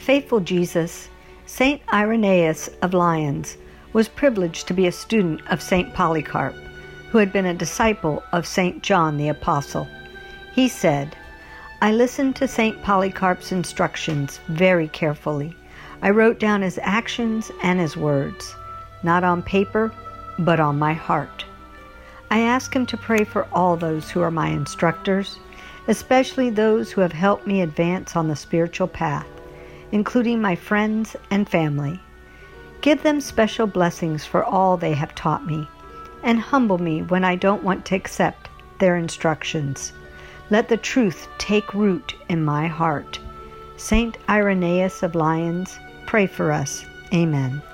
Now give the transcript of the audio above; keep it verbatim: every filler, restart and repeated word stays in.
Faithful Jesus, Saint Irenaeus of Lyons was privileged to be a student of Saint Polycarp, who had been a disciple of Saint John the Apostle. He said, "I listened to Saint Polycarp's instructions very carefully. I wrote down his actions and his words, not on paper, but on my heart. I ask him to pray for all those who are my instructors, especially those who have helped me advance on the spiritual path, including my friends and family. Give them special blessings for all they have taught me, and humble me when I don't want to accept their instructions. Let the truth take root in my heart. Saint Irenaeus of Lyons, pray for us. Amen."